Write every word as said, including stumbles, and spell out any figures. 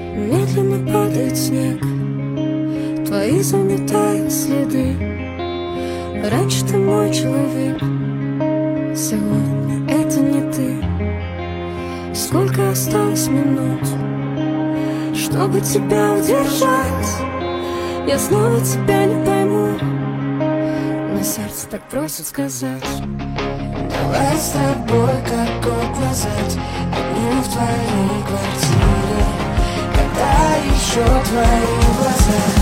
Медленно падает снег, твои заметают следы. Раньше ты мой человек, сегодня это не ты. Сколько осталось минут, чтобы тебя удержать? Я снова тебя не пойму, но сердце так просит сказать. Давай с тобой, как год назад, одни в твоей квартире, когда еще твои глаза